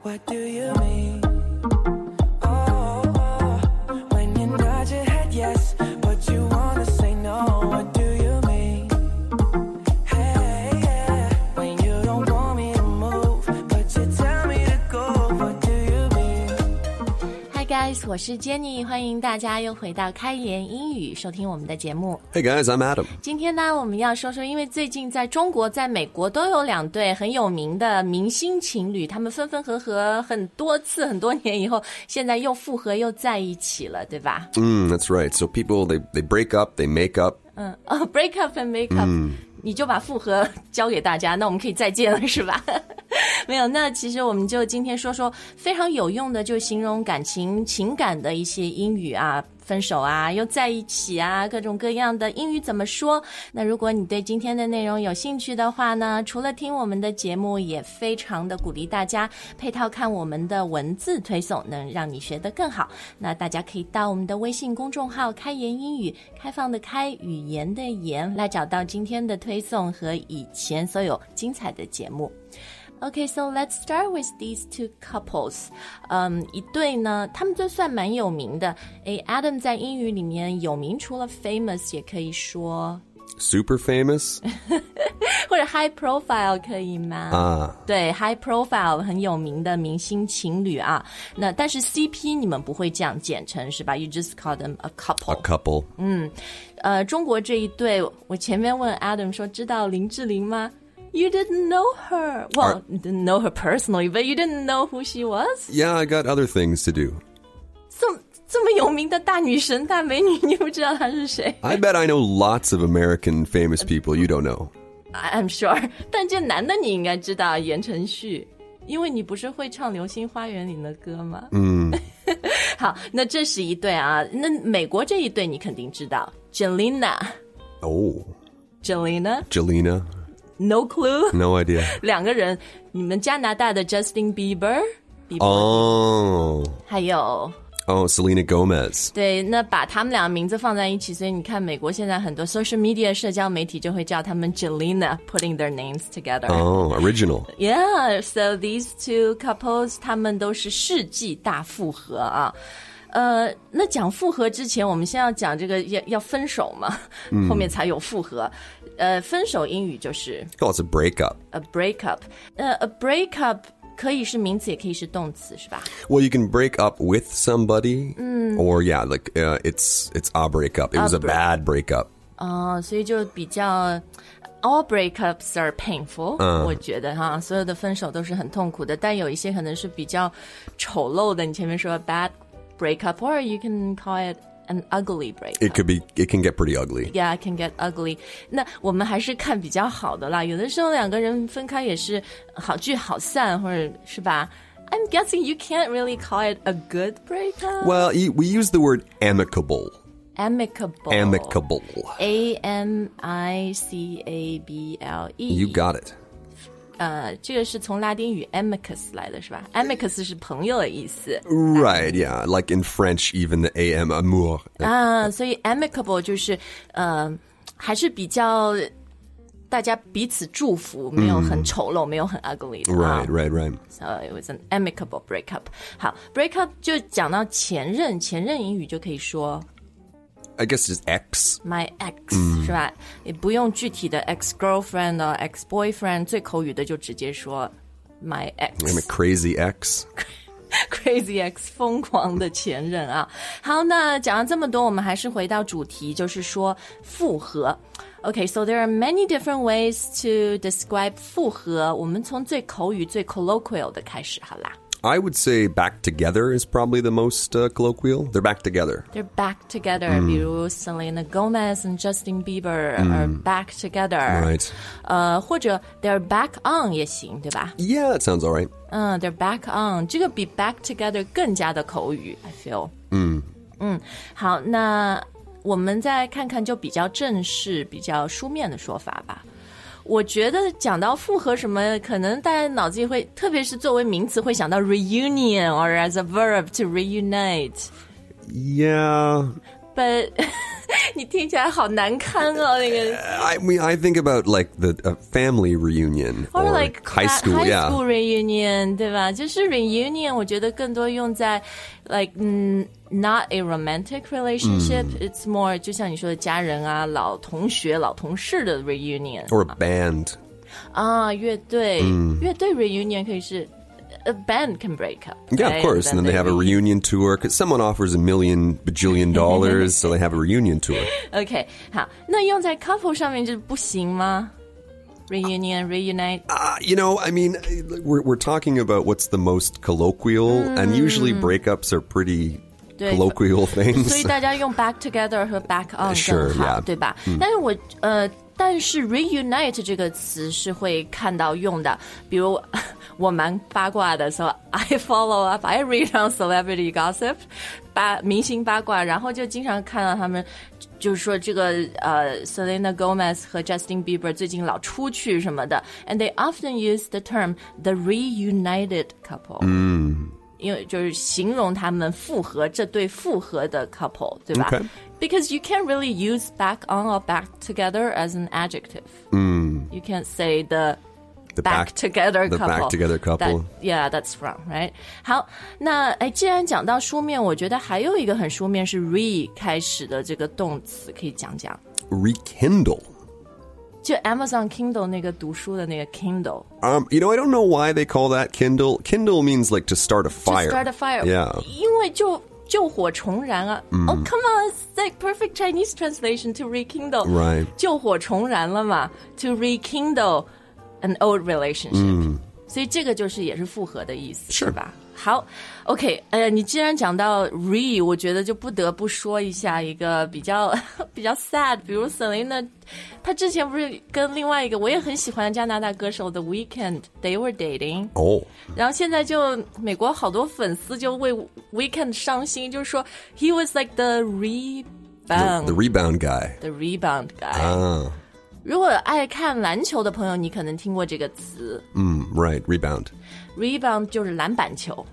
What do you mean? Oh, when you nod your head yes, but you wanna say no. What do you mean? Hey, yeah. When you don't want me to move, but you tell me to go. What do you mean? Hi guys, 我是 Jenny， 欢迎大家又回到开言英语，收听我们的节目。 Hey guys, I'm Adam. 今天呢，我们要说说，因为最近在中国、在美国都有两对很有名的明星情侣，他们分分合合很多次、很多年以后，现在又复合又在一起了，对吧 That's right. So people, they break up, they make up. break up and make up，你就把复合交给大家，那我们可以再见了，是吧？没有，那其实我们就今天说说非常有用的，就形容感情、情感的一些英语啊，分手啊，又在一起啊，各种各样的英语怎么说？那如果你对今天的内容有兴趣的话呢，除了听我们的节目，也非常的鼓励大家配套看我们的文字推送，能让你学得更好。那大家可以到我们的微信公众号开言英语，开放的开，语言的言，来找到今天的推送和以前所有精彩的节目。Okay, so let's start with these two couples. 一对呢，他们都算蛮有名的。Adam 在英语里面有名，除了 famous 也可以说 Super famous? 或者 high profile 可以吗？对 high profile 很有名的明星情侣啊。那但是 CP 你们不会这样简称是吧？ You just call them a couple. A couple. 中国这一对，我前面问 Adam 说知道林志玲吗？You didn't know her. Well, you didn't know her personally, but you didn't know who she was? Yeah, I got other things to do. 这么有名的大女神、大美女，你不知道她是谁？ I bet I know lots of American famous people you don't know. I'm sure. 但这男的你应该知道，言承旭，因为你不是会唱《流星花园》里的歌吗？好，那这是一对啊。那美国这一对你肯定知道 ，Jelena. Oh. Jelena?No clue? No idea. 两个人，你们加拿大的 Justin Bieber 还有 Selena Gomez. 对，那把他们俩名字放在一起，所以你看美国现在很多 social media 社交媒体就会叫他们 Jelena, putting their names together. Original. Yeah, so these two couples 他们都是世纪大复合啊。那讲复合之前，我们先要讲这个要分手嘛，后面才有复合。分手英语就是 it's a breakup. A breakup. A breakup 可以是名词，也可以是动词，是吧？ Well, you can break up with somebody, or like it's a breakup. It was a bad breakup. 所以就比较 all breakups are painful. 我觉得哈，所有的分手都是很痛苦的，但有一些可能是比较丑陋的。你前面说 bad breakup, or you can call it an ugly breakup. It can get pretty ugly. Yeah, it can get ugly. 那我们还是看比较好的啦。有的时候两个人分开也是好聚好散，或者是吧。I'm guessing you can't really call it a good breakup. Well, we use the word amicable. Amicable. A-M-I-C-A-B-L-E. You got it. 这个是从拉丁语 amicus 来的是吧？ amicus 是朋友的意思。 Right, yeah. Like in French, even the A-M, amour. 所以 amicable 就是还是比较大家彼此祝福，没有很丑陋，没有很 ugly 的。 Right. So it was an amicable breakup. 好 breakup 就讲到前任英语就可以说 I guess it's ex. My ex, 是吧？也不用具体的 ex-girlfriend 或 ex-boyfriend， 最口语的就直接说 my ex. I'm a crazy ex. Crazy ex, 疯狂的前任啊。好，那讲了这么多，我们还是回到主题，就是说复合。Okay, so there are many different ways to describe 复合。我们从最口语、最 colloquial 的开始，好啦。 I would say back together is probably the most colloquial. They're back together. They're back together. 比如 Selena Gomez and Justin Bieber are back together. Right. 或者 they're back on 也行，对吧？ Yeah, that sounds all right. They're back on. 这个比 back together 更加的口语 I feel. 好，那我们再看看就比较正式、比较书面的说法吧。我觉得讲到复合什么，可能大家脑子里会，特别是作为名词会想到 reunion or as a verb to reunite. Yeah. But 你听起来好难堪哦，那个。 I mean, I think about like the family reunion or like high school, high yeah. school reunion, 对吧？就是 reunion， 我觉得更多用在 like not a romantic relationship. It's more 就像你说的家人啊、老同学、老同事的 reunion. Or a band. 啊，乐队 reunion 可以是。A band can break up. Yeah, right? of course. And then they have a reunion tour because someone offers $1 bajillion, so they have a reunion tour. OK， 好，那用在 couple 上面就不行吗 ？Reunion, reunite. You know, I mean, we're talking about what's the most colloquial, and usually breakups are pretty colloquial things. 所以大家用 back together 和 back on Sure, 更好 yeah. 对吧？但是 reunite 这个词是会看到用的，比如我蛮八卦的， so I follow up, I read on celebrity gossip, 明星八卦，然后就经常看到他们就是说这个Selena Gomez 和 Justin Bieber 最近老出去什么的 and they often use the term the reunited couple. 因为就是形容他们复合，这对复合的 couple， 对吧？ Okay. Because you can't really use back on or back together as an adjective. You can't say the back together couple. The back together couple. Yeah, that's wrong, right? 好，那既然讲到书面，我觉得还有一个很书面是 re 开始的这个动词，可以讲讲。 Rekindle. 就 Amazon Kindle 那个读书的那个 Kindle. You know, I don't know why they call that Kindle. Kindle means like to start a fire. To start a fire. Yeah. 因为救火重燃啊。Oh, come on, it's like perfect Chinese translation to rekindle. Right. 救火重燃了嘛 To rekindle an old relationship. 所以这个就是也是复合的意思，是吧？好 ，OK， 你既然讲到 re， 我觉得就不得不说一下一个比较sad， 比如 Selena， 她之前不是跟另外一个我也很喜欢的加拿大歌手 The Weeknd they were dating， 然后现在就美国好多粉丝就为 Weeknd 伤心，就是说 he was like the rebound The rebound guy. The rebound guy。如果爱看篮球的朋友，你可能听过这个词。 Right, rebound. Rebound 就是篮板球。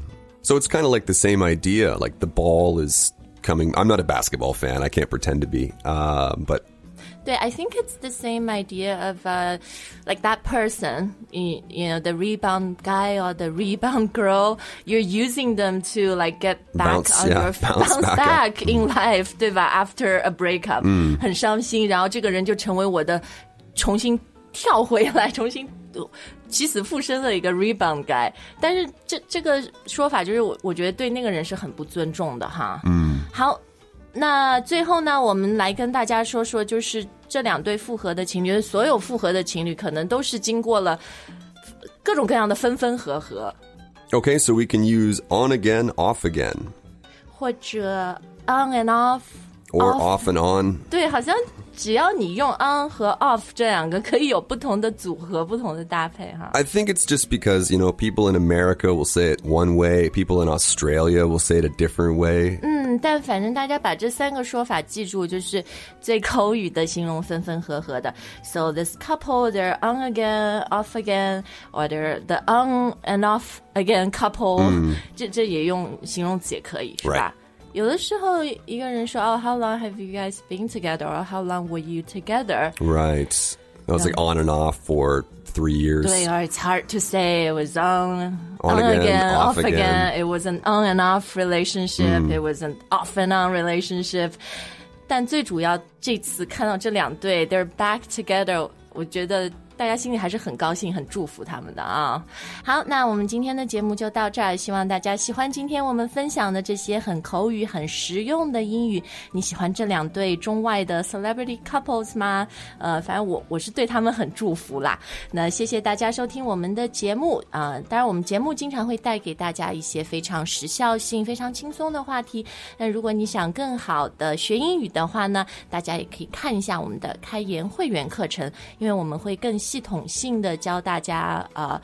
So it's kind of like the same idea. Like the ball is coming. I'm not a basketball fan. I can't pretend to be. But 对 I think it's the same idea of like that person, you know, the rebound guy or the rebound girl. You're using them to like get back bounce, on yeah, your bounce back in life, 对吧 After a breakup， 很伤心，然后这个人就成为我的重新跳回来，重新起死复生的一个 rebound guy。但是这个说法就是我觉得对那个人是很不尊重的哈。好。那最后呢，我们来跟大家说说，就是这两对复合的情侣，所有复合的情侣可能都是经过了各种各样的分分合合。 okay, so we can use on again, off again. 或者 on and off. Or off and on. 对，好像只要你用 on 和 off 这两个可以有不同的组合，不同的搭配哈。 I think it's just because, you know, people in America will say it one way, people in Australia will say it a different way. 但反正大家把这三个说法记住，就是最口语的形容分分合合的。So this couple, they're on again, off again, or they're the on and off again couple. 这也用形容词也可以，是吧？ 有的时候一个人说 Oh, how long have you guys been together? Or how long were you together? Right. That was like on and off for 3 years. 对 or it's hard to say. It was on again, off again. It was an on and off relationship. It was an off and on relationship. 但最主要这次看到这两对 they're back together， 我觉得大家心里还是很高兴很祝福他们的啊。好，那我们今天的节目就到这儿，希望大家喜欢今天我们分享的这些很口语很实用的英语。你喜欢这两对中外的 celebrity couples 吗？反正我是对他们很祝福啦。那谢谢大家收听我们的节目当然我们节目经常会带给大家一些非常时效性非常轻松的话题。那如果你想更好的学英语的话呢，大家也可以看一下我们的开言会员课程，因为我们会更系统性的教大家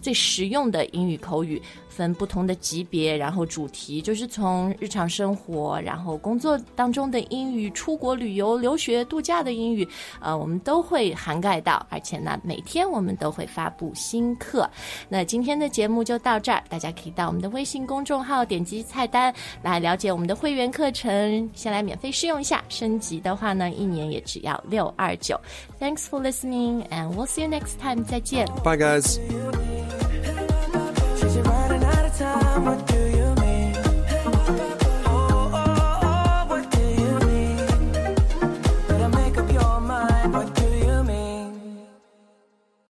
最实用的英语口语，分不同的级别，然后主题就是从日常生活，然后工作当中的英语，出国旅游、留学、度假的英语，我们都会涵盖到，而且呢，每天我们都会发布新课。那今天的节目就到这儿，大家可以到我们的微信公众号点击菜单来了解我们的会员课程，先来免费试用一下，升级的话呢，1年也只要629。Thanks for listening and we'll see you next time. 再见。 Bye, guys.